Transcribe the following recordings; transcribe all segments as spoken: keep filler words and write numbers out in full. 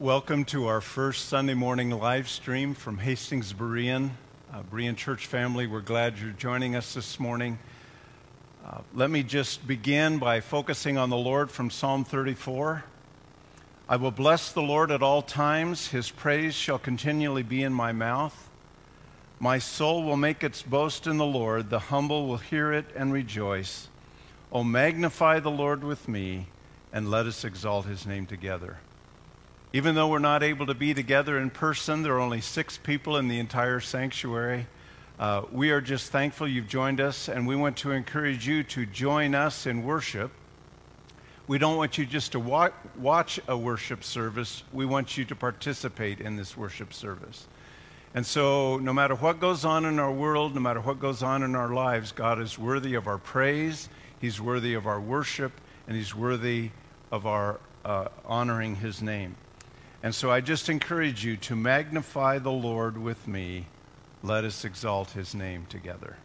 Welcome to our first Sunday morning live stream from Hastings Berean. Uh, Berean Church family, we're glad you're joining us this morning. Uh, let me just begin by focusing on the Lord from Psalm thirty-four. I will bless the Lord at all times. His praise shall continually be in my mouth. My soul will make its boast in the Lord. The humble will hear it and rejoice. O magnify the Lord with me, and let us exalt his name together. Even though we're not able to be together in person, there are only six people in the entire sanctuary. Uh, we are just thankful you've joined us, and we want to encourage you to join us in worship. We don't want you just to wa- watch a worship service. We want you to participate in this worship service. And so no matter what goes on in our world, no matter what goes on in our lives, God is worthy of our praise, he's worthy of our worship, and he's worthy of our uh, honoring his name. And so I just encourage you to magnify the Lord with me. Let us exalt his name together.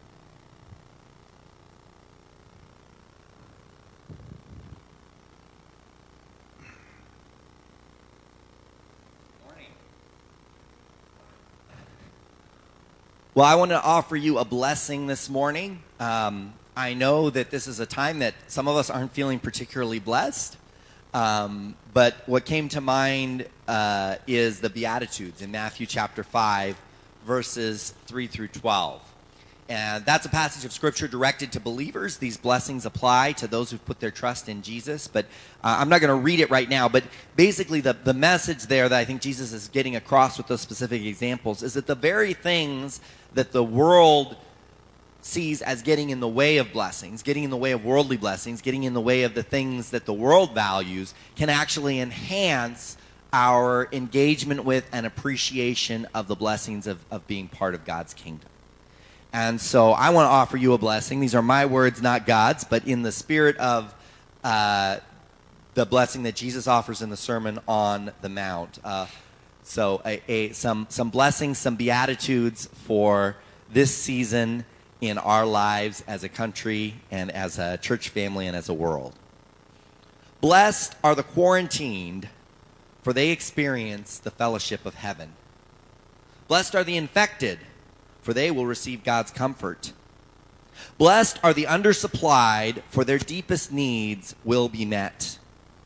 Morning. Well, I want to offer you a blessing this morning. Um, I know that this is a time that some of us aren't feeling particularly blessed. Um, but what came to mind uh, is the Beatitudes in Matthew chapter five, verses three through twelve. And that's a passage of Scripture directed to believers. These blessings apply to those who've put their trust in Jesus. But uh, I'm not going to read it right now. But basically the, the message there that I think Jesus is getting across with those specific examples is that the very things that the world sees as getting in the way of blessings, getting in the way of worldly blessings, getting in the way of the things that the world values, can actually enhance our engagement with and appreciation of the blessings of, of being part of God's kingdom. And so I want to offer you a blessing. These are my words, not God's, but in the spirit of uh, the blessing that Jesus offers in the Sermon on the Mount. Uh, so a, a, some, some blessings, some beatitudes for this season in our lives as a country and as a church family and as a world. Blessed are the quarantined, for they experience the fellowship of heaven. Blessed are the infected, for they will receive God's comfort. Blessed are the undersupplied, for their deepest needs will be met.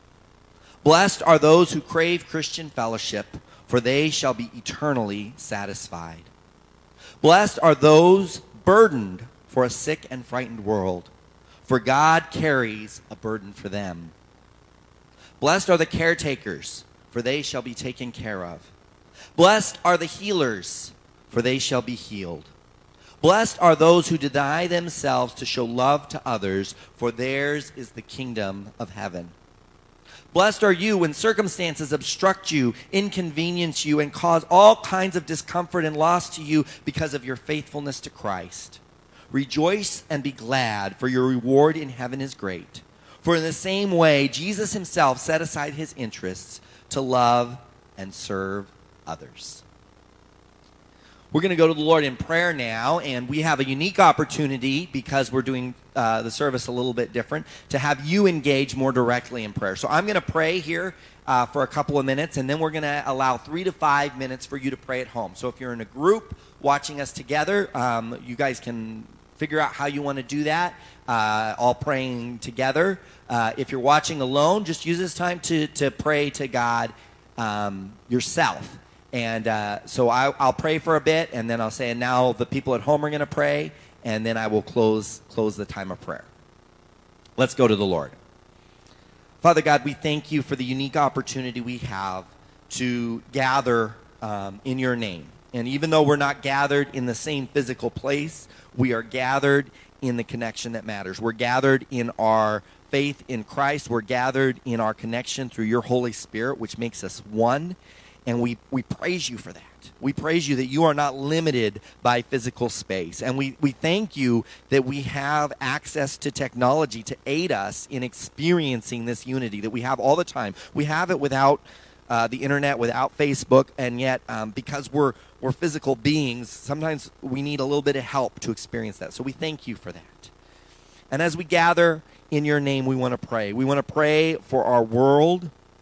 Blessed are those who crave Christian fellowship, for they shall be eternally satisfied. Blessed are those burdened for a sick and frightened world, for God carries a burden for them. Blessed are the caretakers, for they shall be taken care of. Blessed are the healers, for they shall be healed. Blessed are those who deny themselves to show love to others, for theirs is the kingdom of heaven. Blessed are you when circumstances obstruct you, inconvenience you, and cause all kinds of discomfort and loss to you because of your faithfulness to Christ. Rejoice and be glad, for your reward in heaven is great. For in the same way, Jesus himself set aside his interests to love and serve others. We're going to go to the Lord in prayer now, and we have a unique opportunity because we're doing uh, the service a little bit different to have you engage more directly in prayer. So I'm going to pray here uh, for a couple of minutes, and then we're going to allow three to five minutes for you to pray at home. So if you're in a group watching us together, um, you guys can figure out how you want to do that, uh, all praying together. Uh, if you're watching alone, just use this time to, to pray to God um, yourself. And uh, so I, I'll pray for a bit, and then I'll say, and now the people at home are going to pray, and then I will close close the time of prayer. Let's go to the Lord. Father God, we thank you for the unique opportunity we have to gather um, in your name. And even though we're not gathered in the same physical place, we are gathered in the connection that matters. We're gathered in our faith in Christ. We're gathered in our connection through your Holy Spirit, which makes us one. And we, we praise you for that. We praise you that you are not limited by physical space. And we, we thank you that we have access to technology to aid us in experiencing this unity that we have all the time. We have it without uh, the internet, without Facebook, and yet um, because we're, we're physical beings, sometimes we need a little bit of help to experience that. So we thank you for that. And as we gather in your name, we want to pray. We want to pray for our world.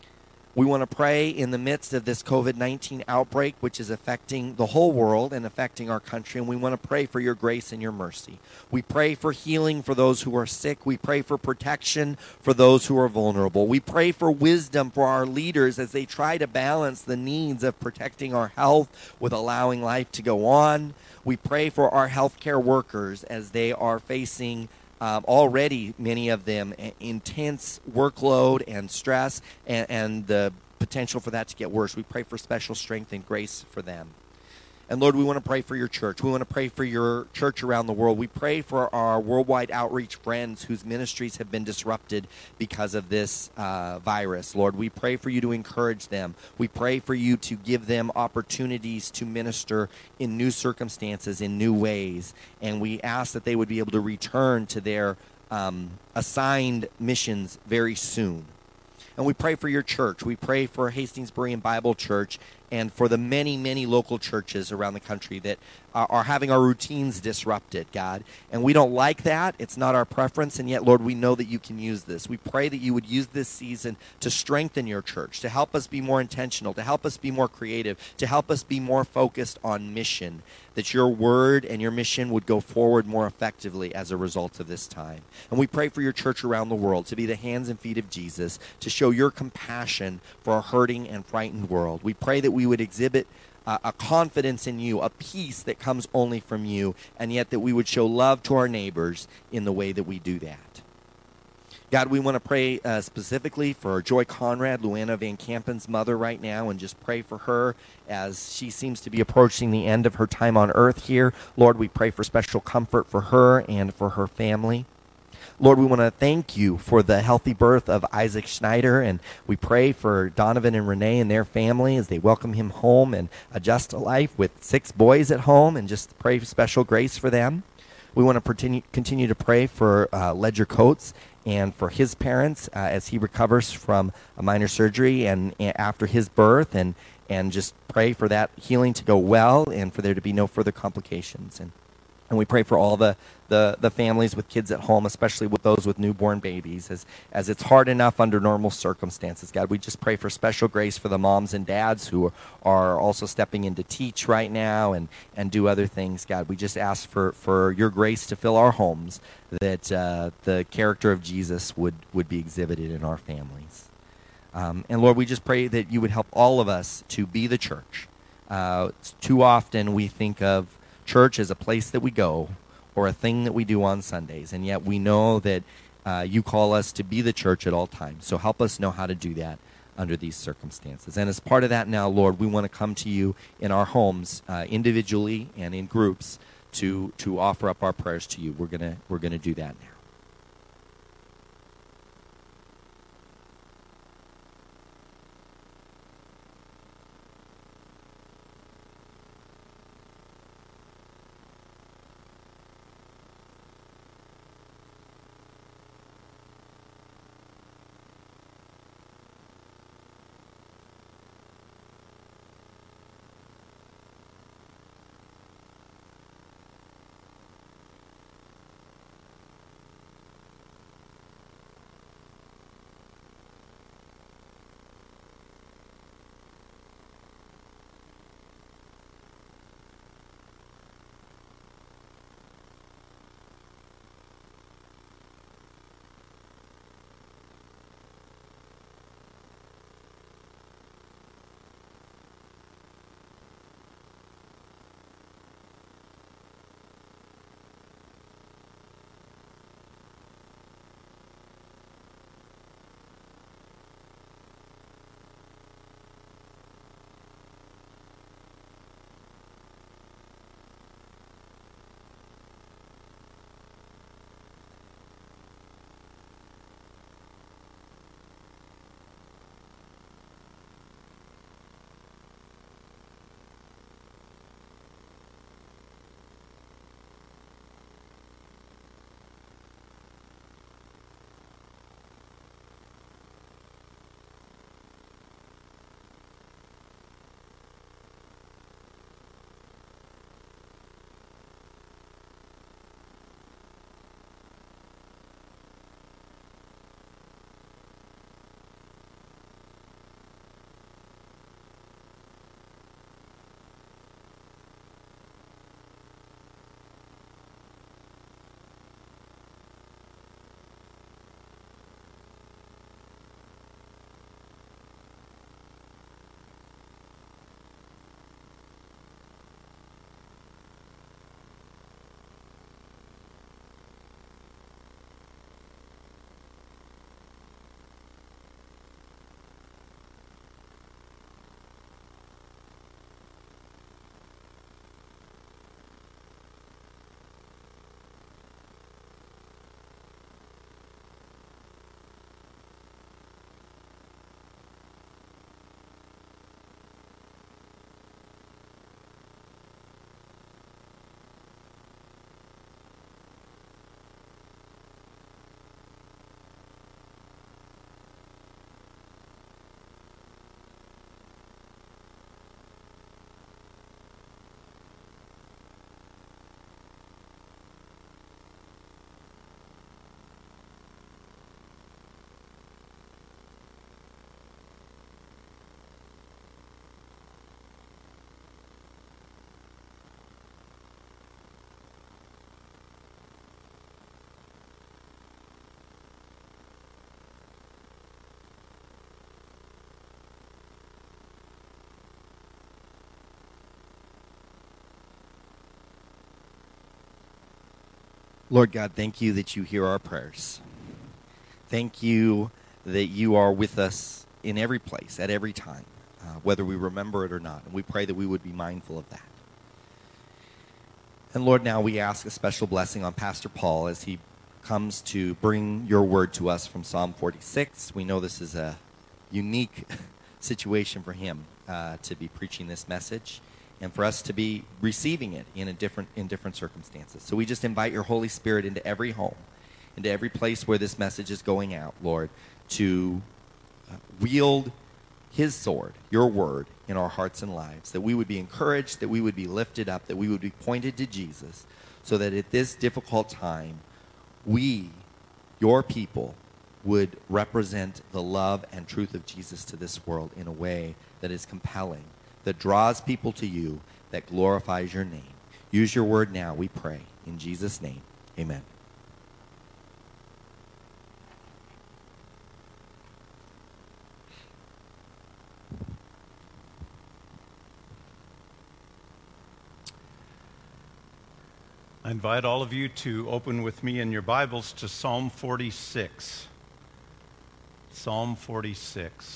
We want to pray in the midst of this COVID nineteen outbreak, which is affecting the whole world and affecting our country, and we want to pray for your grace and your mercy. We pray for healing for those who are sick. We pray for protection for those who are vulnerable. We pray for wisdom for our leaders as they try to balance the needs of protecting our health with allowing life to go on. We pray for our healthcare workers as they are facing Um, already, many of them, a- intense workload and stress, and, and the potential for that to get worse. We pray for special strength and grace for them. And Lord, we want to pray for your church. We want to pray for your church around the world. We pray for our worldwide outreach friends whose ministries have been disrupted because of this uh, virus. Lord, we pray for you to encourage them. We pray for you to give them opportunities to minister in new circumstances, in new ways. And we ask that they would be able to return to their um, assigned missions very soon. And we pray for your church. We pray for Hastings Berean Bible Church and for the many, many local churches around the country that are, are having our routines disrupted, God. And we don't like that. It's not our preference. And yet, Lord, we know that you can use this. We pray that you would use this season to strengthen your church, to help us be more intentional, to help us be more creative, to help us be more focused on mission, that your word and your mission would go forward more effectively as a result of this time. And we pray for your church around the world to be the hands and feet of Jesus, to show your compassion for a hurting and frightened world. We pray that we would exhibit uh, a confidence in you, a peace that comes only from you, and yet that we would show love to our neighbors in the way that we do that. God, we want to pray uh, specifically for Joy Conrad, Luana Van Kampen's mother right now, and just pray for her as she seems to be approaching the end of her time on earth here. Lord, we pray for special comfort for her and for her family. Lord, we want to thank you for the healthy birth of Isaac Schneider, and we pray for Donovan and Renee and their family as they welcome him home and adjust to life with six boys at home, and just pray for special grace for them. We want to continue, continue to pray for uh, Ledger Coates and for his parents uh, as he recovers from a minor surgery and, and after his birth, and, and just pray for that healing to go well and for there to be no further complications. And And we pray for all the, the, the families with kids at home, especially with those with newborn babies, as, as it's hard enough under normal circumstances. God, we just pray for special grace for the moms and dads who are, are also stepping in to teach right now and, and do other things. God, we just ask for, for your grace to fill our homes, that uh, the character of Jesus would, would be exhibited in our families. Um, and Lord, we just pray that you would help all of us to be the church. Uh, too often we think of church is a place that we go or a thing that we do on Sundays, and yet we know that uh, you call us to be the church at all times. So help us know how to do that under these circumstances. And as part of that now, Lord, we want to come to you in our homes uh, individually and in groups to to offer up our prayers to you. We're gonna we're gonna do that now. Lord God, thank you that you hear our prayers. Thank you that you are with us in every place, at every time, uh, whether we remember it or not. And we pray that we would be mindful of that. And Lord, now we ask a special blessing on Pastor Paul as he comes to bring your word to us from Psalm forty-six. We know this is a unique situation for him uh, to be preaching this message and for us to be receiving it in a different in different circumstances. So we just invite your Holy Spirit into every home, into every place where this message is going out, Lord, to uh, wield his sword, your word, in our hearts and lives, that we would be encouraged, that we would be lifted up, that we would be pointed to Jesus, so that at this difficult time, we, your people, would represent the love and truth of Jesus to this world in a way that is compelling, that draws people to you, that glorifies your name. Use your word now, we pray. In Jesus' name, amen. I invite all of you to open with me in your Bibles to Psalm forty-six. Psalm forty-six.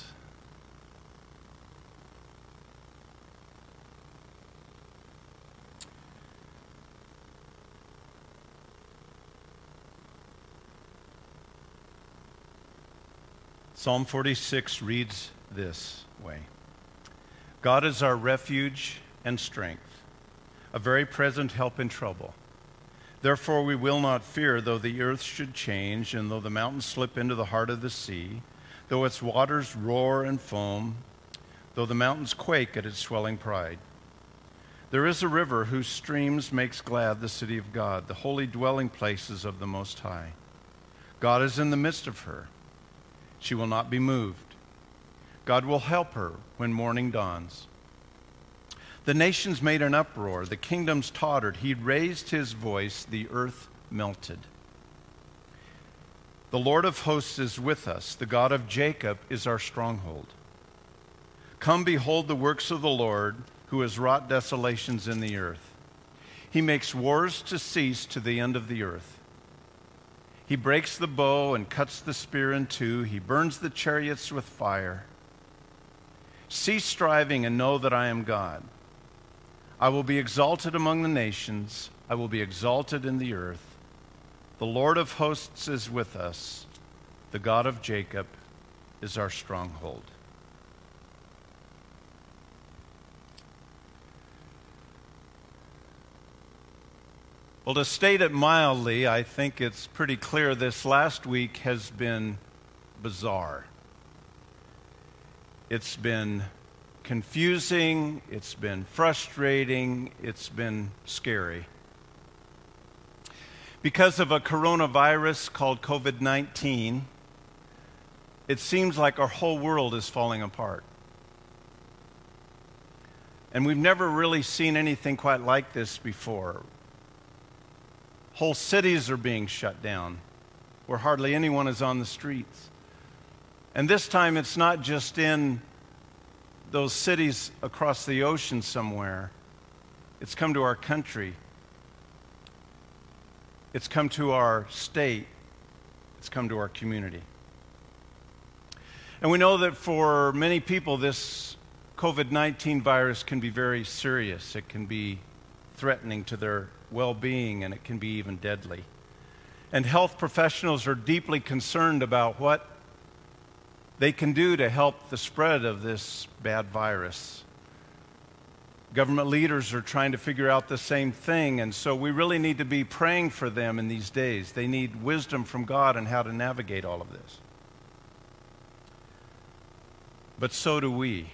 Psalm forty-six reads this way: God is our refuge and strength, a very present help in trouble. Therefore we will not fear, though the earth should change, and though the mountains slip into the heart of the sea, though its waters roar and foam, though the mountains quake at its swelling pride. There is a river whose streams makes glad the city of God, the holy dwelling places of the Most High. God is in the midst of her. She will not be moved. God will help her when morning dawns. The nations made an uproar. The kingdoms tottered. He raised his voice. The earth melted. The Lord of hosts is with us. The God of Jacob is our stronghold. Come, behold the works of the Lord, who has wrought desolations in the earth. He makes wars to cease to the end of the earth. He breaks the bow and cuts the spear in two. He burns the chariots with fire. Cease striving and know that I am God. I will be exalted among the nations. I will be exalted in the earth. The Lord of hosts is with us. The God of Jacob is our stronghold. Well, to state it mildly, I think it's pretty clear this last week has been bizarre. It's been confusing, it's been frustrating, it's been scary. Because of a coronavirus called covid nineteen, it seems like our whole world is falling apart. And we've never really seen anything quite like this before. Whole cities are being shut down, where hardly anyone is on the streets. And this time it's not just in those cities across the ocean somewhere. It's come to our country. It's come to our state. It's come to our community. And we know that for many people, this covid nineteen virus can be very serious. It can be threatening to their well-being, and it can be even deadly. And health professionals are deeply concerned about what they can do to help the spread of this bad virus. Government leaders are trying to figure out the same thing, and so we really need to be praying for them in these days. They need wisdom from God on how to navigate all of this. But so do we.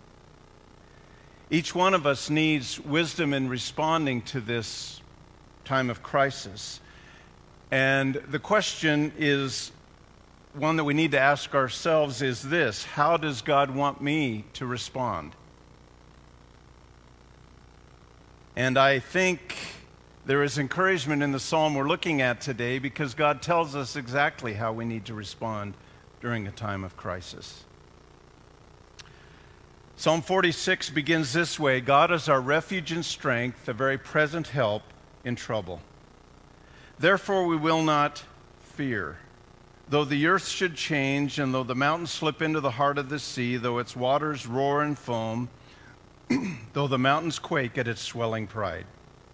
Each one of us needs wisdom in responding to this time of crisis. And the question is, one that we need to ask ourselves is this: how does God want me to respond? And I think there is encouragement in the psalm we're looking at today, because God tells us exactly how we need to respond during a time of crisis. Psalm forty-six begins this way: God is our refuge and strength, a very present help in trouble. Therefore we will not fear. Though the earth should change, and though the mountains slip into the heart of the sea, though its waters roar and foam, though the mountains quake at its swelling pride.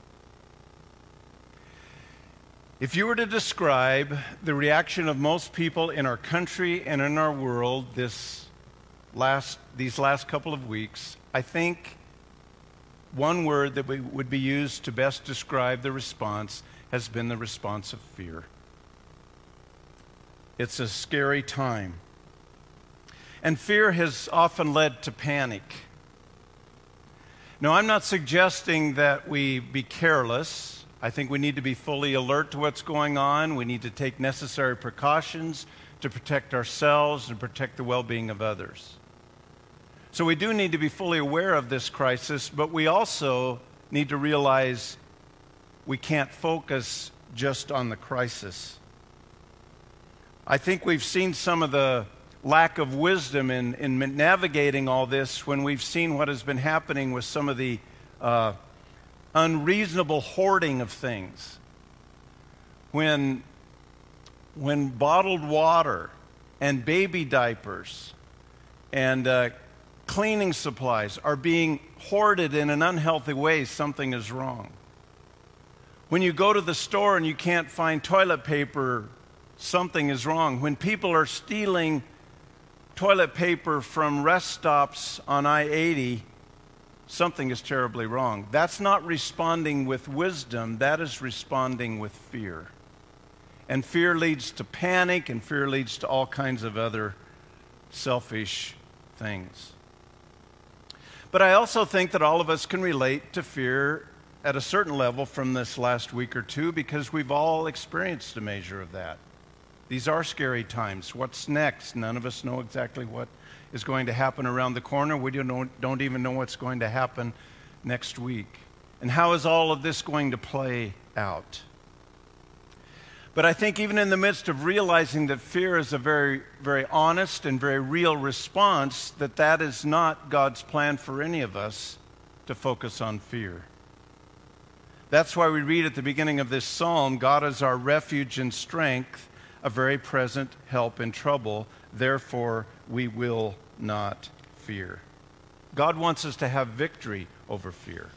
If you were to describe the reaction of most people in our country and in our world this last, these last couple of weeks, I think one word that would be used to best describe the response has been the response of fear. It's a scary time. And fear has often led to panic. Now, I'm not suggesting that we be careless. I think we need to be fully alert to what's going on. We need to take necessary precautions to protect ourselves and protect the well-being of others. So we do need to be fully aware of this crisis, but we also need to realize we can't focus just on the crisis. I think we've seen some of the lack of wisdom in, in navigating all this when we've seen what has been happening with some of the uh, unreasonable hoarding of things. When, when bottled water and baby diapers and uh, cleaning supplies are being hoarded in an unhealthy way, something is wrong. When you go to the store and you can't find toilet paper, something is wrong. When people are stealing toilet paper from rest stops on I eighty, something is terribly wrong. That's not responding with wisdom, that is responding with fear. And fear leads to panic, and fear leads to all kinds of other selfish things. But I also think that all of us can relate to fear at a certain level from this last week or two, because we've all experienced a measure of that. These are scary times. What's next? None of us know exactly what is going to happen around the corner. We don't, don't even know what's going to happen next week. And how is all of this going to play out? But I think even in the midst of realizing that fear is a very, very honest and very real response, that that is not God's plan for any of us to focus on fear. That's why we read at the beginning of this psalm, God is our refuge and strength, a very present help in trouble. Therefore, we will not fear. God wants us to have victory over fear.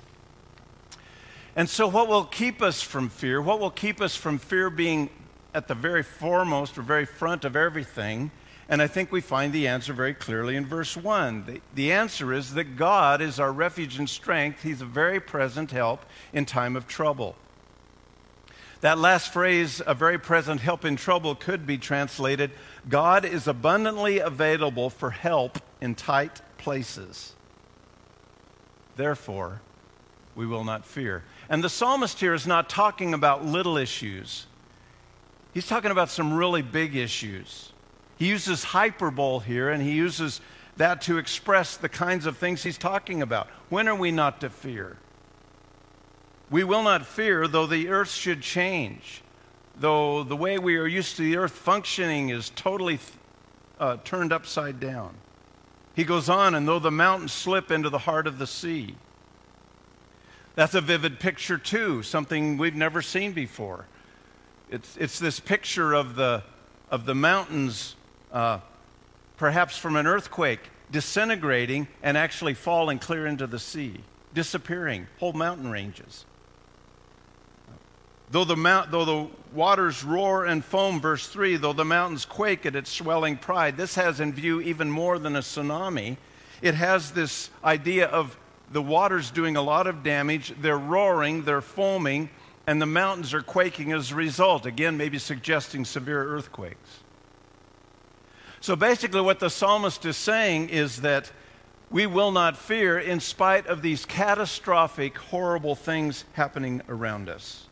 And so what will keep us from fear, what will keep us from fear being at the very foremost or very front of everything? And I think we find the answer very clearly in verse one. The, the answer is that God is our refuge and strength. He's a very present help in time of trouble. That last phrase, a very present help in trouble, could be translated, God is abundantly available for help in tight places. Therefore, we will not fear. And the psalmist here is not talking about little issues. He's talking about some really big issues. He uses hyperbole here, and he uses that to express the kinds of things he's talking about. When are we not to fear? We will not fear, though the earth should change, though the way we are used to the earth functioning is totally uh, turned upside down. He goes on, and though the mountains slip into the heart of the sea. That's a vivid picture too, something we've never seen before. It's, it's this picture of the, of the mountains, uh, perhaps from an earthquake, disintegrating and actually falling clear into the sea, disappearing, whole mountain ranges. Though the, mount, though the waters roar and foam, verse three, though the mountains quake at its swelling pride, this has in view even more than a tsunami. It has this idea of the waters doing a lot of damage, they're roaring, they're foaming, and the mountains are quaking as a result. Again, maybe suggesting severe earthquakes. So basically what the psalmist is saying is that we will not fear in spite of these catastrophic, horrible things happening around us.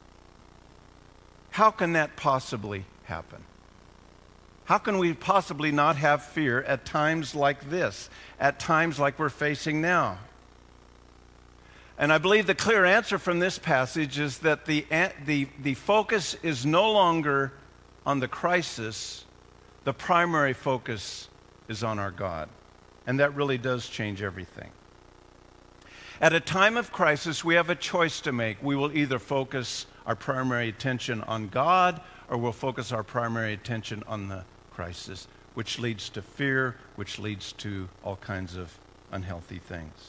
How can that possibly happen? How can we possibly not have fear at times like this, at times like we're facing now? And I believe the clear answer from this passage is that the, the, the focus is no longer on the crisis. The primary focus is on our God. And that really does change everything. At a time of crisis, we have a choice to make. We will either focus our primary attention on God, or we'll focus our primary attention on the crisis, which leads to fear, which leads to all kinds of unhealthy things.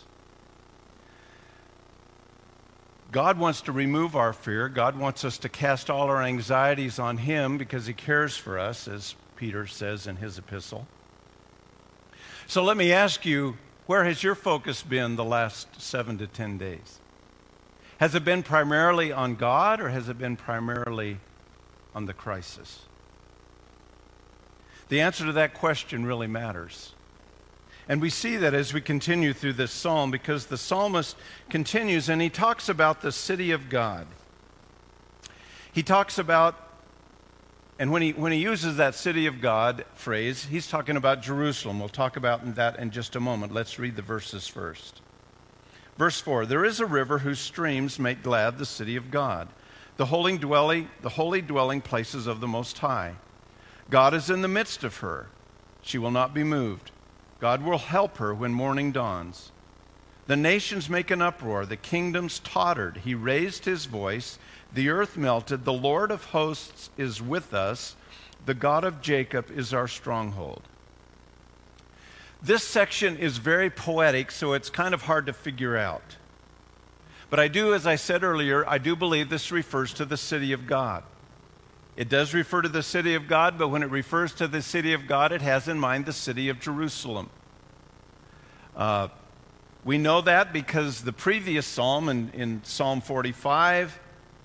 God wants to remove our fear. God wants us to cast all our anxieties on Him because He cares for us, as Peter says in his epistle. So let me ask you, where has your focus been the last seven to ten days? Has it been primarily on God, or has it been primarily on the crisis? The answer to that question really matters. And we see that as we continue through this psalm, because the psalmist continues and he talks about the city of God. He talks about, and when he, when he uses that city of God phrase, he's talking about Jerusalem. We'll talk about that in just a moment. Let's read the verses first. Verse four, there is a river whose streams make glad the city of God, the holy dwelling, the holy dwelling places of the Most High. God is in the midst of her. She will not be moved. God will help her when morning dawns. The nations make an uproar. The kingdoms tottered. He raised his voice. The earth melted. The Lord of hosts is with us. The God of Jacob is our stronghold. This section is very poetic, so it's kind of hard to figure out. But I do, as I said earlier, I do believe this refers to the city of God. It does refer to the city of God, but when it refers to the city of God, it has in mind the city of Jerusalem. Uh, we know that because the previous psalm, in, in Psalm forty-five,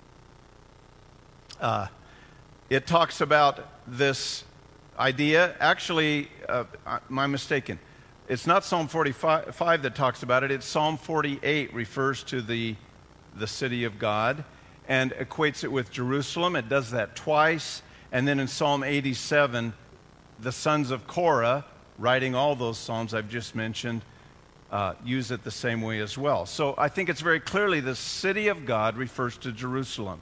uh, it talks about this idea. Actually, uh, I'm mistaken. It's not Psalm forty-five that talks about it. It's Psalm forty-eight refers to the, the city of God and equates it with Jerusalem. It does that twice. And then in Psalm eighty-seven, the sons of Korah, writing all those psalms I've just mentioned, uh, use it the same way as well. So I think it's very clearly the city of God refers to Jerusalem.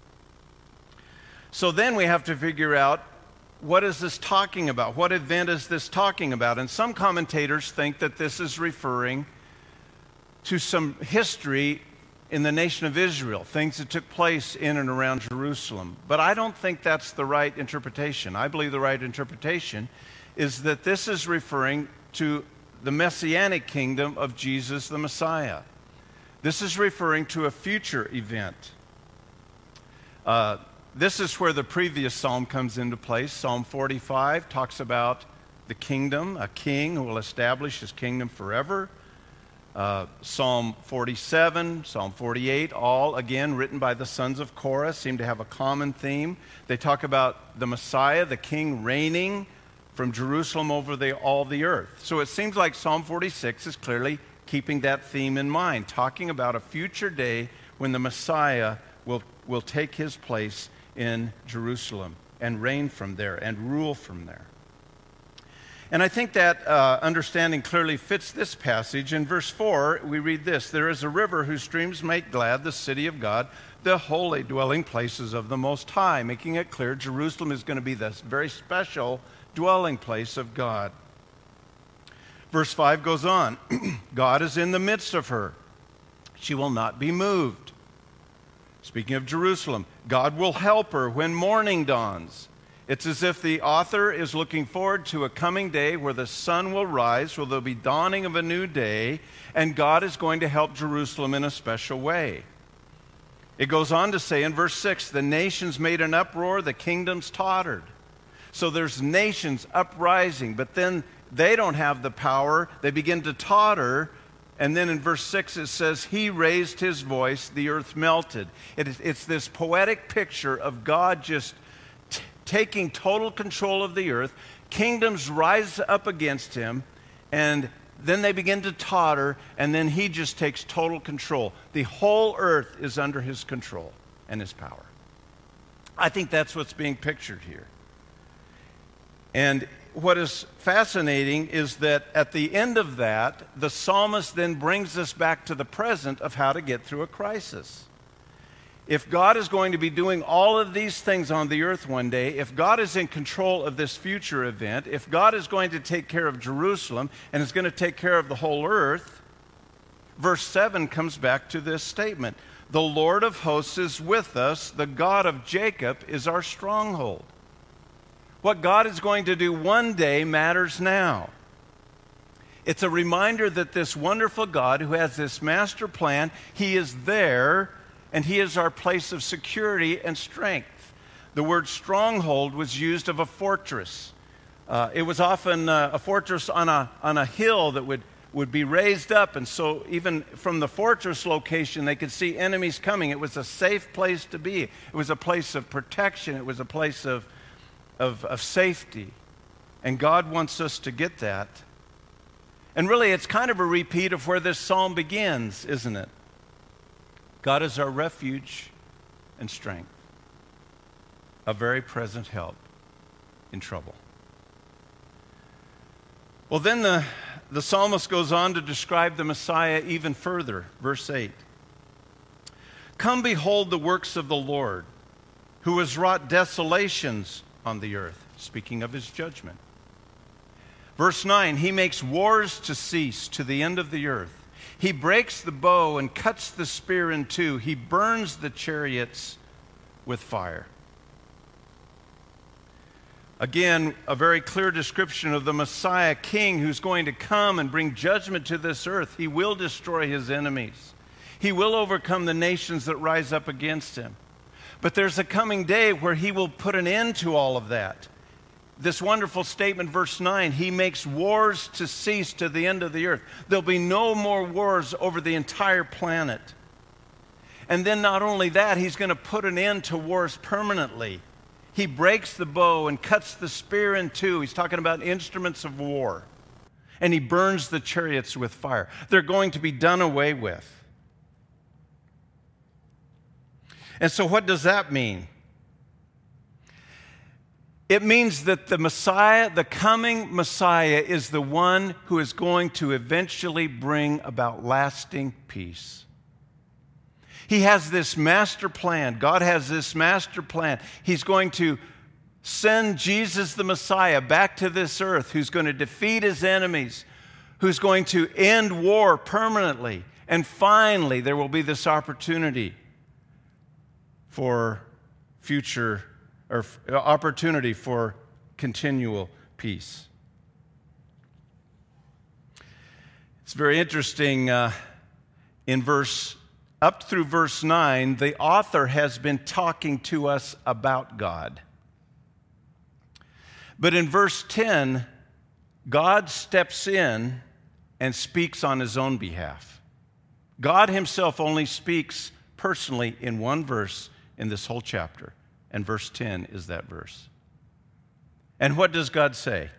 So then we have to figure out, what is this talking about? What event is this talking about? And some commentators think that this is referring to some history in the nation of Israel, things that took place in and around Jerusalem. But I don't think that's the right interpretation. I believe the right interpretation is that this is referring to the messianic kingdom of Jesus the Messiah. This is referring to a future event. Uh, this is where the previous psalm comes into place. Psalm forty-five talks about the kingdom, a king who will establish his kingdom forever. Uh, Psalm forty-seven, Psalm forty-eight, all, again, written by the sons of Korah, seem to have a common theme. They talk about the Messiah, the king, reigning from Jerusalem over the, all the earth. So it seems like Psalm forty-six is clearly keeping that theme in mind, talking about a future day when the Messiah will, will take his place in Jerusalem and reign from there and rule from there. And I think that uh, understanding clearly fits this passage. In verse four, we read this, there is a river whose streams make glad the city of God, the holy dwelling places of the Most High, making it clear Jerusalem is going to be this very special dwelling place of God. Verse five goes on, God is in the midst of her. She will not be moved. Speaking of Jerusalem, God will help her when morning dawns. It's as if the author is looking forward to a coming day where the sun will rise, where there'll be dawning of a new day, and God is going to help Jerusalem in a special way. It goes on to say in verse six, the nations made an uproar, the kingdoms tottered. So there's nations uprising, but then they don't have the power. They begin to totter. And then in verse six it says, he raised his voice, the earth melted. It is, it's this poetic picture of God just t- taking total control of the earth. Kingdoms rise up against him, and then they begin to totter, and then he just takes total control. The whole earth is under his control and his power. I think that's what's being pictured here. And what is fascinating is that at the end of that, the psalmist then brings us back to the present of how to get through a crisis. If God is going to be doing all of these things on the earth one day, if God is in control of this future event, if God is going to take care of Jerusalem and is going to take care of the whole earth, verse seven comes back to this statement. The Lord of hosts is with us. The God of Jacob is our stronghold. What God is going to do one day matters now. It's a reminder that this wonderful God who has this master plan, He is there, and He is our place of security and strength. The word stronghold was used of a fortress. Uh, it was often uh, a fortress on a, on a hill that would, would be raised up, and so even from the fortress location, they could see enemies coming. It was a safe place to be. It was a place of protection. It was a place of, of, of safety. And God wants us to get that. And really, it's kind of a repeat of where this psalm begins, isn't it? God is our refuge and strength, a very present help in trouble. Well, then the, the psalmist goes on to describe the Messiah even further. Verse eight. Come behold the works of the Lord, who has wrought desolations on the earth, speaking of His judgment. Verse nine, He makes wars to cease to the end of the earth. He breaks the bow and cuts the spear in two. He burns the chariots with fire. Again, a very clear description of the Messiah King who's going to come and bring judgment to this earth. He will destroy His enemies. He will overcome the nations that rise up against Him. But there's a coming day where He will put an end to all of that. This wonderful statement, verse nine, He makes wars to cease to the end of the earth. There'll be no more wars over the entire planet. And then not only that, He's going to put an end to wars permanently. He breaks the bow and cuts the spear in two. He's talking about instruments of war. And He burns the chariots with fire. They're going to be done away with. And so what does that mean? It means that the Messiah, the coming Messiah, is the one who is going to eventually bring about lasting peace. He has this master plan. God has this master plan. He's going to send Jesus the Messiah back to this earth, who's going to defeat His enemies, who's going to end war permanently. And finally, there will be this opportunity for future or opportunity for continual peace. It's very interesting. Uh, in verse up through verse nine, the author has been talking to us about God. But in verse ten, God steps in and speaks on His own behalf. God Himself only speaks personally in one verse in this whole chapter. And verse ten is that verse. And what does God say?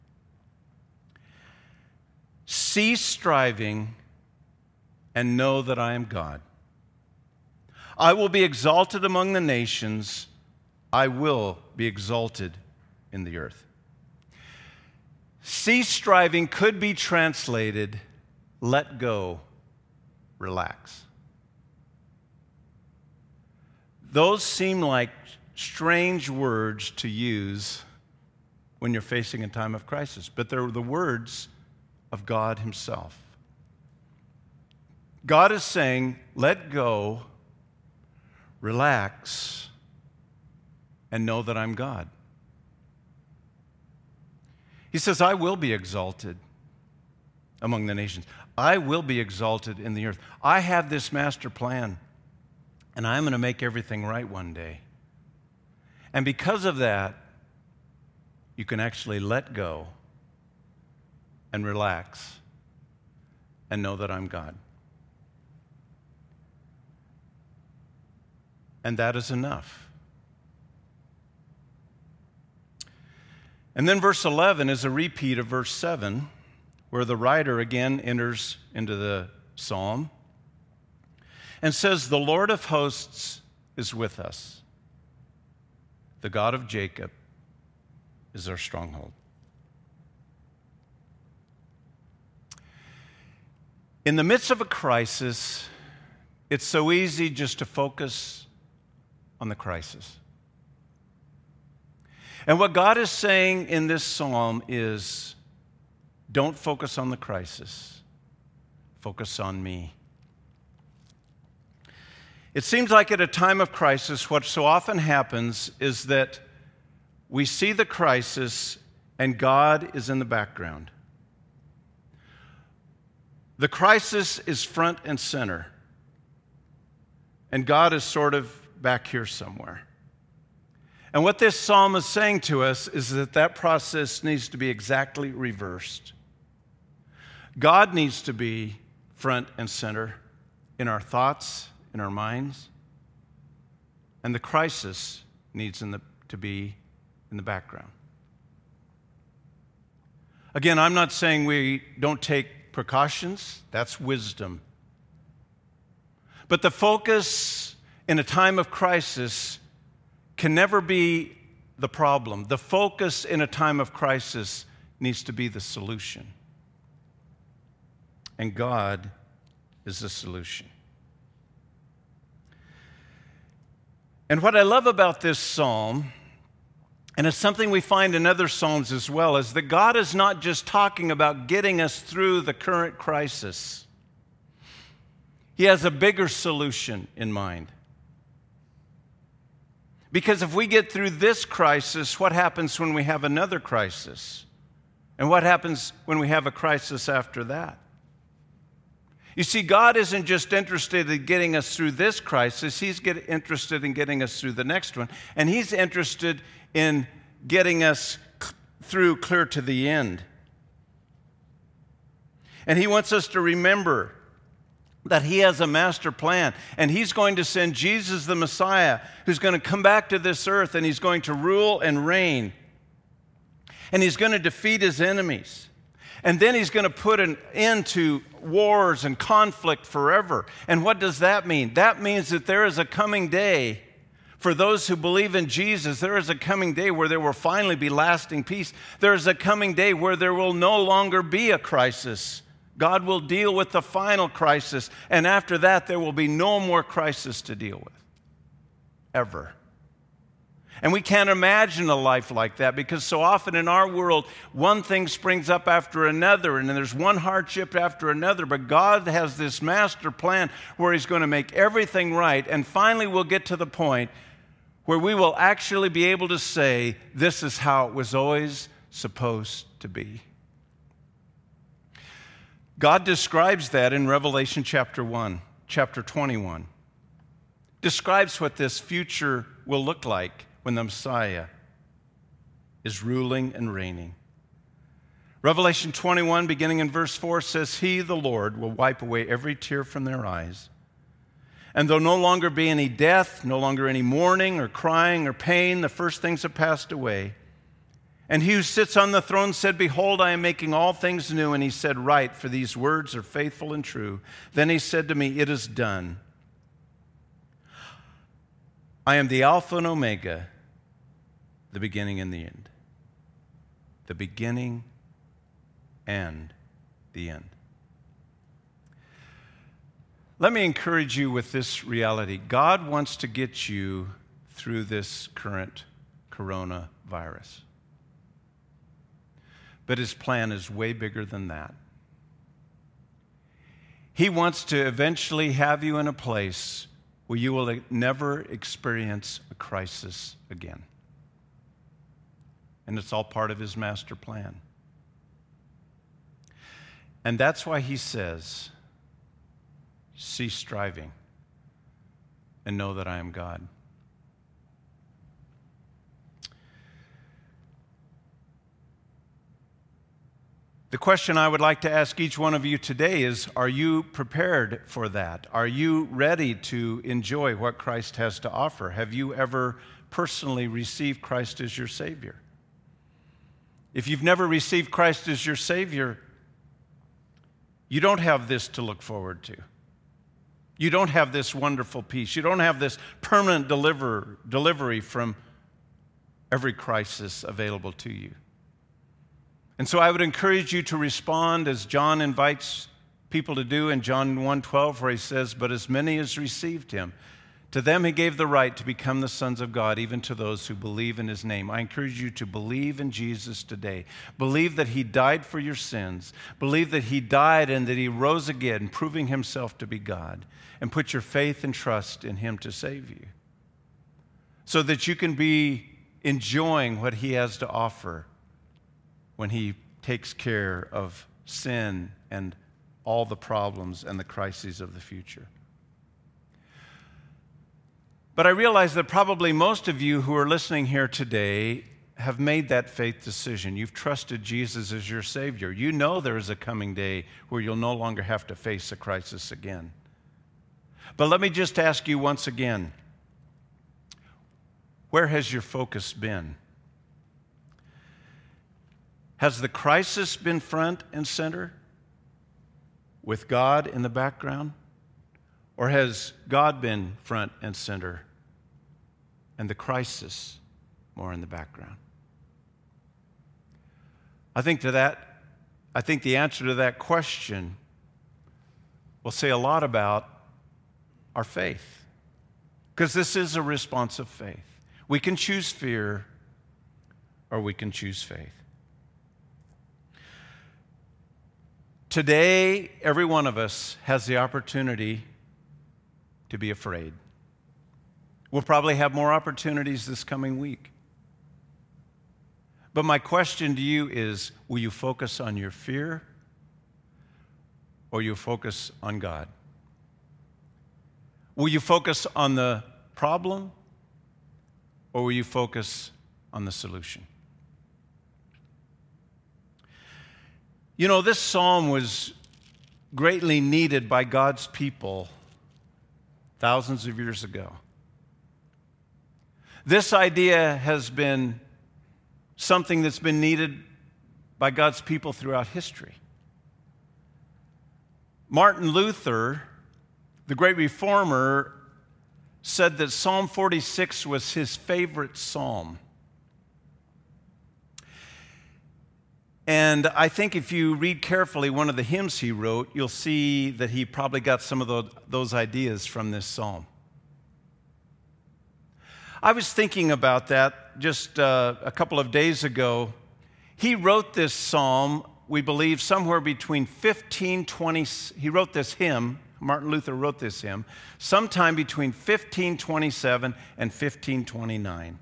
Cease striving and know that I am God. I will be exalted among the nations. I will be exalted in the earth. Cease striving could be translated, let go, relax. Those seem like strange words to use when you're facing a time of crisis, but they're the words of God Himself. God is saying, let go, relax, and know that I'm God. He says, I will be exalted among the nations. I will be exalted in the earth. I have this master plan, and I'm going to make everything right one day. And because of that, you can actually let go and relax and know that I'm God. And that is enough. And then verse eleven is a repeat of verse seven, where the writer again enters into the psalm and says, the Lord of hosts is with us. The God of Jacob is our stronghold. In the midst of a crisis, it's so easy just to focus on the crisis. And what God is saying in this psalm is, don't focus on the crisis. Focus on me. It seems like at a time of crisis, what so often happens is that we see the crisis and God is in the background. The crisis is front and center, and God is sort of back here somewhere. And what this psalm is saying to us is that that process needs to be exactly reversed. God needs to be front and center in our thoughts, in our minds, and the crisis needs in the, to be in the background. Again, I'm not saying we don't take precautions. That's wisdom. But the focus in a time of crisis can never be the problem. The focus in a time of crisis needs to be the solution. And God is the solution. And what I love about this psalm, and it's something we find in other psalms as well, is that God is not just talking about getting us through the current crisis. He has a bigger solution in mind. Because if we get through this crisis, what happens when we have another crisis? And what happens when we have a crisis after that? You see, God isn't just interested in getting us through this crisis. He's get interested in getting us through the next one. And He's interested in getting us c- through clear to the end. And He wants us to remember that He has a master plan, and He's going to send Jesus the Messiah, who's going to come back to this earth, and He's going to rule and reign. And He's going to defeat His enemies. And then He's going to put an end to wars and conflict forever. And what does that mean? That means that there is a coming day for those who believe in Jesus. There is a coming day where there will finally be lasting peace. There is a coming day where there will no longer be a crisis. God will deal with the final crisis, and after that, there will be no more crisis to deal with, ever. And we can't imagine a life like that because so often in our world, one thing springs up after another, and then there's one hardship after another, but God has this master plan where He's going to make everything right, and finally we'll get to the point where we will actually be able to say, this is how it was always supposed to be. God describes that in Revelation chapter one, chapter twenty-one. Describes what this future will look like when the Messiah is ruling and reigning. Revelation twenty-one, beginning in verse four, says, He, the Lord, will wipe away every tear from their eyes. And there'll no longer be any death, no longer any mourning or crying or pain. The first things have passed away. And He who sits on the throne said, Behold, I am making all things new. And He said, Write, for these words are faithful and true. Then He said to me, It is done. I am the Alpha and Omega, the beginning and the end. The beginning and the end. Let me encourage you with this reality. God wants to get you through this current coronavirus. But His plan is way bigger than that. He wants to eventually have you in a place where you will never experience a crisis again. And it's all part of His master plan. And that's why He says, cease striving and know that I am God. The question I would like to ask each one of you today is, are you prepared for that? Are you ready to enjoy what Christ has to offer? Have you ever personally received Christ as your Savior? If you've never received Christ as your Savior, you don't have this to look forward to. You don't have this wonderful peace. You don't have this permanent deliver, delivery from every crisis available to you. And so I would encourage you to respond as John invites people to do in John one twelve, where he says, But as many as received Him, To them he gave the right to become the sons of God, even to those who believe in his name. I encourage you to believe in Jesus today. Believe that he died for your sins. Believe that he died and that he rose again, proving himself to be God. And put your faith and trust in him to save you, so that you can be enjoying what he has to offer when he takes care of sin and all the problems and the crises of the future. But I realize that probably most of you who are listening here today have made that faith decision. You've trusted Jesus as your Savior. You know there is a coming day where you'll no longer have to face a crisis again. But let me just ask you once again, where has your focus been? Has the crisis been front and center with God in the background? Or has God been front and center and the crisis more in the background? I think to that, I think the answer to that question will say a lot about our faith, because this is a response of faith. We can choose fear or we can choose faith. Today, every one of us has the opportunity to be afraid. We'll probably have more opportunities this coming week. But my question to you is, will you focus on your fear or will you focus on God? Will you focus on the problem or will you focus on the solution? You know, this psalm was greatly needed by God's people thousands of years ago. This idea has been something that's been needed by God's people throughout history. Martin Luther, the great reformer, said that Psalm forty-six was his favorite psalm. And I think if you read carefully one of the hymns he wrote, you'll see that he probably got some of those, those ideas from this psalm. I was thinking about that just uh, a couple of days ago. He wrote this psalm, we believe, somewhere between fifteen twenty, he wrote this hymn, Martin Luther wrote this hymn, sometime between fifteen twenty-seven and fifteen twenty-nine.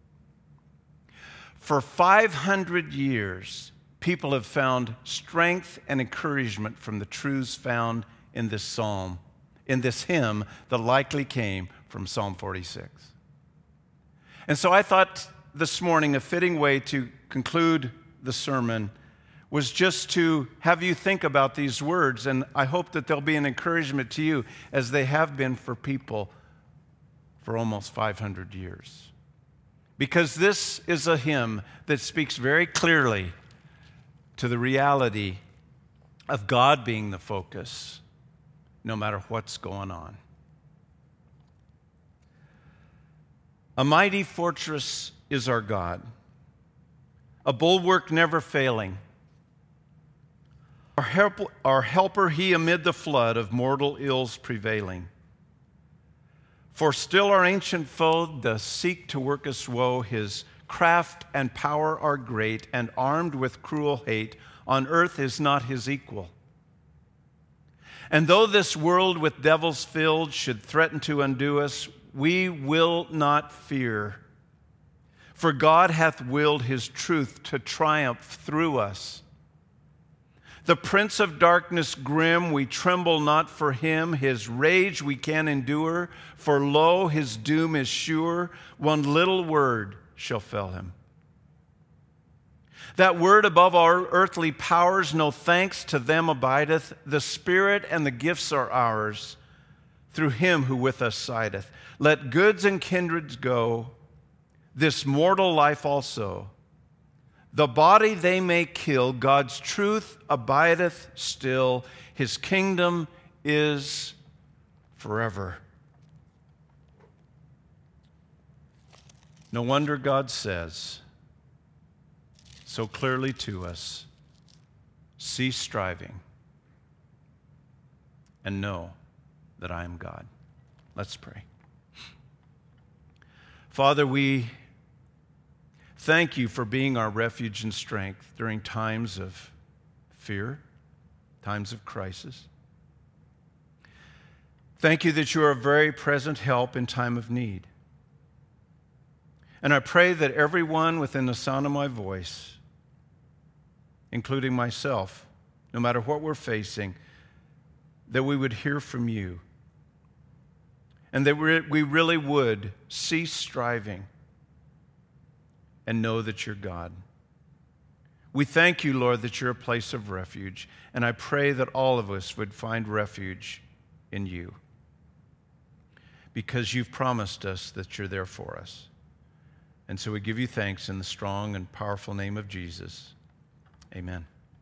For five hundred years, people have found strength and encouragement from the truths found in this psalm, in this hymn that likely came from Psalm forty-six. And so I thought this morning a fitting way to conclude the sermon was just to have you think about these words, and I hope that they'll be an encouragement to you as they have been for people for almost five hundred years. Because this is a hymn that speaks very clearly to the reality of God being the focus, no matter what's going on. A mighty fortress is our God, a bulwark never failing. Our, help, our helper he amid the flood of mortal ills prevailing. For still our ancient foe doth seek to work us woe. His craft and power are great, and armed with cruel hate, on earth is not his equal. And though this world with devils filled should threaten to undo us, we will not fear. For God hath willed his truth to triumph through us. The prince of darkness grim, we tremble not for him. His rage we can endure, for lo, his doom is sure. One little word shall fell him. That word above our earthly powers, no thanks to them abideth. The Spirit and the gifts are ours, through him who with us sideth. Let goods and kindreds go, this mortal life also. The body they may kill, God's truth abideth still. His kingdom is forever. No wonder God says so clearly to us, cease striving and know that I am God. Let's pray. Father, we thank you for being our refuge and strength during times of fear, times of crisis. Thank you that you are a very present help in time of need. And I pray that everyone within the sound of my voice, including myself, no matter what we're facing, that we would hear from you and that we really would cease striving and know that you're God. We thank you, Lord, that you're a place of refuge, and I pray that all of us would find refuge in you because you've promised us that you're there for us. And so we give you thanks in the strong and powerful name of Jesus. Amen.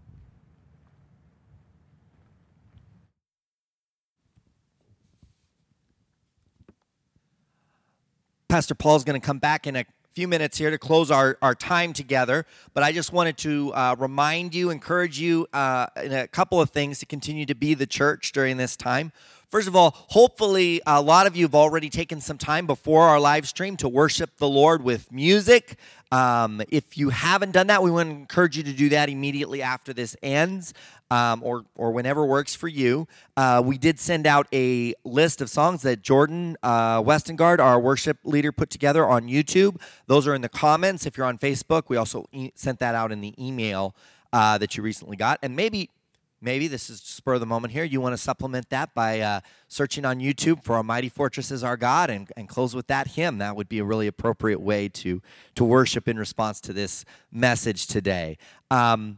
Pastor Paul's going to come back in a few minutes here to close our, our time together, but I just wanted to uh, remind you, encourage you uh, in a couple of things to continue to be the church during this time. First of all, hopefully a lot of you have already taken some time before our live stream to worship the Lord with music. Um, if you haven't done that, we want to encourage you to do that immediately after this ends, um, or or whenever works for you. Uh, we did send out a list of songs that Jordan uh, Westengard, our worship leader, put together on YouTube. Those are in the comments. If you're on Facebook, we also e- sent that out in the email uh, that you recently got. And maybe Maybe this is spur of the moment here. You want to supplement that by uh, searching on YouTube for "A Mighty Fortress Is Our God" and, and close with that hymn. That would be a really appropriate way to, to worship in response to this message today. Um,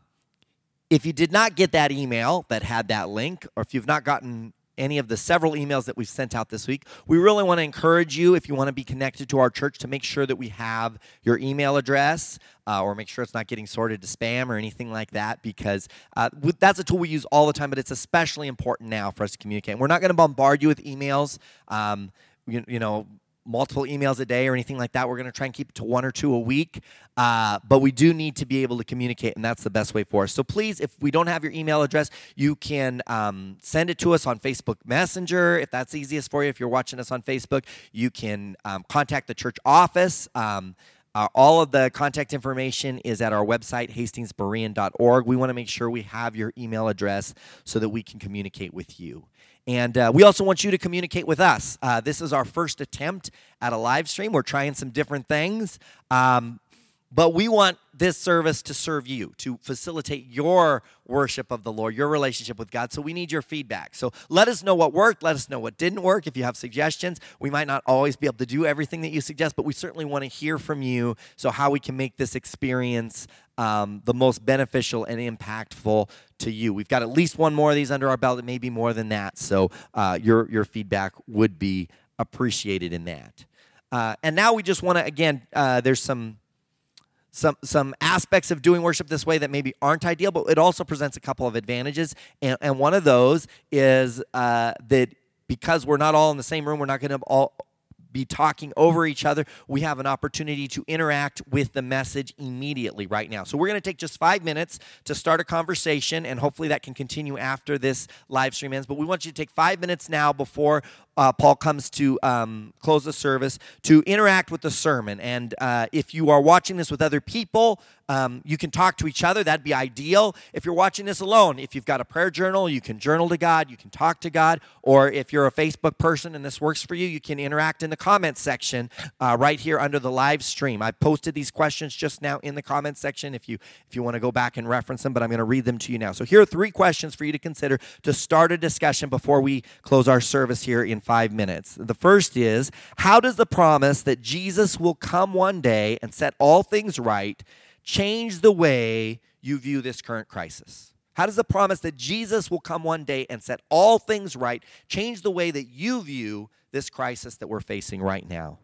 if you did not get that email that had that link, or if you've not gotten any of the several emails that we've sent out this week, we really want to encourage you, if you want to be connected to our church, to make sure that we have your email address, uh, or make sure it's not getting sorted to spam or anything like that, because uh, that's a tool we use all the time, but it's especially important now for us to communicate. We're not going to bombard you with emails, um, you, you know, multiple emails a day or anything like that. We're going to try and keep it to one or two a week, uh, but we do need to be able to communicate, and that's the best way for us. So please, if we don't have your email address, you can um, send it to us on Facebook Messenger, if that's easiest for you. If you're watching us on Facebook, you can um, contact the church office. Um, uh, all of the contact information is at our website, hastings berean dot org. We want to make sure we have your email address so that we can communicate with you. And uh, we also want you to communicate with us. Uh, this is our first attempt at a live stream. We're trying some different things. Um, but we want this service to serve you, to facilitate your worship of the Lord, your relationship with God. So we need your feedback. So let us know what worked. Let us know what didn't work. If you have suggestions, we might not always be able to do everything that you suggest, but we certainly want to hear from you, so how we can make this experience um, the most beneficial and impactful to you. We've got at least one more of these under our belt, maybe more than that. So uh, your, your feedback would be appreciated in that. Uh, and now we just want to, again, uh, there's some... Some some aspects of doing worship this way that maybe aren't ideal, but it also presents a couple of advantages. And, and one of those is uh, that because we're not all in the same room, we're not going to all be talking over each other. We have an opportunity to interact with the message immediately right now. So we're going to take just five minutes to start a conversation, and hopefully that can continue after this live stream ends. But we want you to take five minutes now before Uh, Paul comes to um, close the service to interact with the sermon. And uh, if you are watching this with other people, um, you can talk to each other. That'd be ideal. If you're watching this alone, if you've got a prayer journal, you can journal to God, you can talk to God. Or if you're a Facebook person and this works for you, you can interact in the comments section uh, right here under the live stream. I posted these questions just now in the comments section if you if you want to go back and reference them, but I'm going to read them to you now. So here are three questions for you to consider to start a discussion before we close our service here in five minutes. The first is, how does the promise that Jesus will come one day and set all things right change the way you view this current crisis? How does the promise that Jesus will come one day and set all things right change the way that you view this crisis that we're facing right now?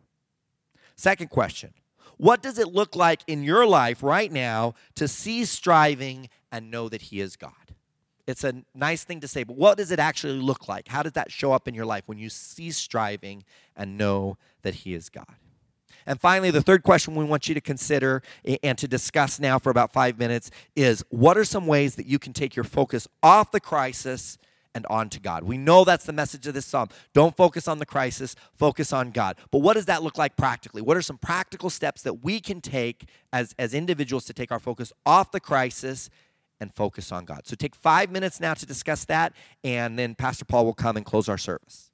Second question, what does it look like in your life right now to cease striving and know that He is God? It's a nice thing to say, but what does it actually look like? How does that show up in your life when you cease striving and know that He is God? And finally, the third question we want you to consider and to discuss now for about five minutes is, what are some ways that you can take your focus off the crisis and on to God. We know that's the message of this psalm. Don't focus on the crisis, focus on God. But what does that look like practically? What are some practical steps that we can take as, as individuals to take our focus off the crisis and focus on God? So take five minutes now to discuss that, and then Pastor Paul will come and close our service.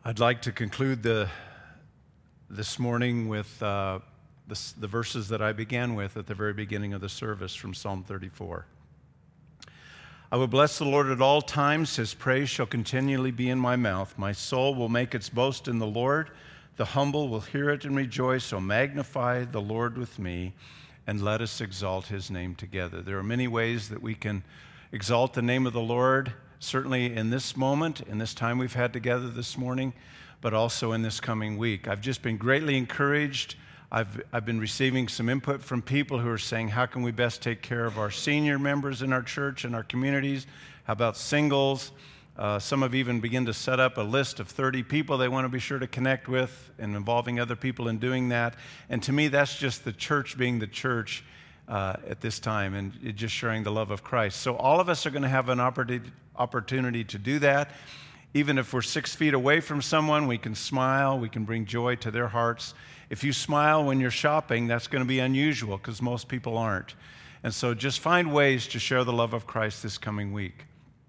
I'd like to conclude the, this morning with uh, the, the verses that I began with at the very beginning of the service from Psalm thirty-four. I will bless the Lord at all times. His praise shall continually be in my mouth. My soul will make its boast in the Lord. The humble will hear it and rejoice. So magnify the Lord with me, and let us exalt his name together. There are many ways that we can exalt the name of the Lord, certainly in this moment, in this time we've had together this morning, but also in this coming week. I've just been greatly encouraged. I've, I've been receiving some input from people who are saying, how can we best take care of our senior members in our church and our communities? How about singles? Uh, some have even begun to set up a list of thirty people they want to be sure to connect with and involving other people in doing that. And to me, that's just the church being the church uh, at this time and just sharing the love of Christ. So all of us are going to have an opportunity opportunity to do that. Even if we're six feet away from someone, we can smile, we can bring joy to their hearts. If you smile when you're shopping, that's going to be unusual because most people aren't. And so just find ways to share the love of Christ this coming week.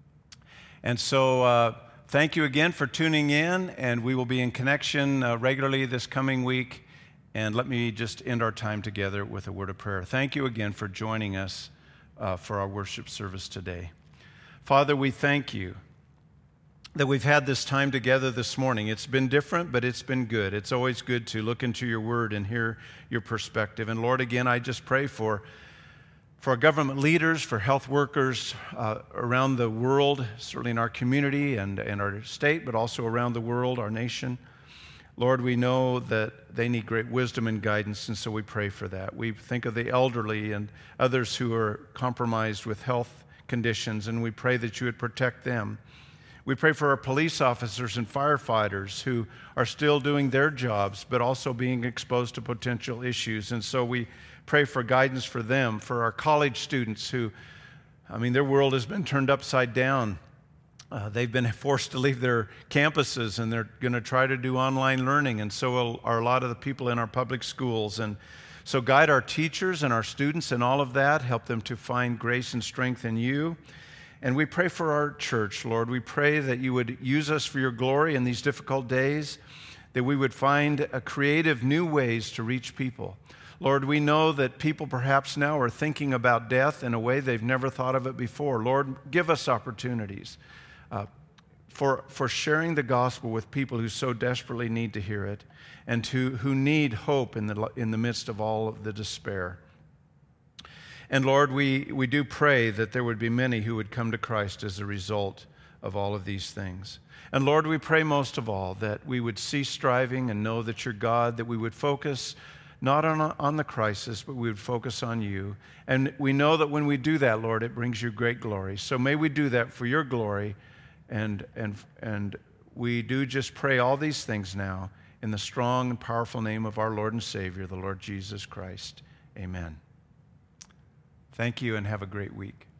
And so uh, thank you again for tuning in, and we will be in connection uh, regularly this coming week. And let me just end our time together with a word of prayer. Thank you again for joining us uh, for our worship service today. Father, we thank you that we've had this time together this morning. It's been different, but it's been good. It's always good to look into your word and hear your perspective. And Lord, again, I just pray for, for our government leaders, for health workers uh, around the world, certainly in our community and, and our state, but also around the world, our nation. Lord, we know that they need great wisdom and guidance, and so we pray for that. We think of the elderly and others who are compromised with health conditions, and we pray that you would protect them. We pray for our police officers and firefighters who are still doing their jobs, but also being exposed to potential issues. And so we pray for guidance for them, for our college students who, I mean, their world has been turned upside down. Uh, they've been forced to leave their campuses, and they're going to try to do online learning, and so are a lot of the people in our public schools. And so guide our teachers and our students in all of that. Help them to find grace and strength in you. And we pray for our church, Lord. We pray that you would use us for your glory in these difficult days, that we would find a creative new ways to reach people. Lord, we know that people perhaps now are thinking about death in a way they've never thought of it before. Lord, give us opportunities uh, for, for sharing the gospel with people who so desperately need to hear it, and to, who need hope in the, in the midst of all of the despair. And Lord, we, we do pray that there would be many who would come to Christ as a result of all of these things. And Lord, we pray most of all that we would cease striving and know that you're God, that we would focus not on, on the crisis, but we would focus on you. And we know that when we do that, Lord, it brings you great glory. So may we do that for your glory, and, and, and we do just pray all these things now in the strong and powerful name of our Lord and Savior, the Lord Jesus Christ. Amen. Thank you, and have a great week.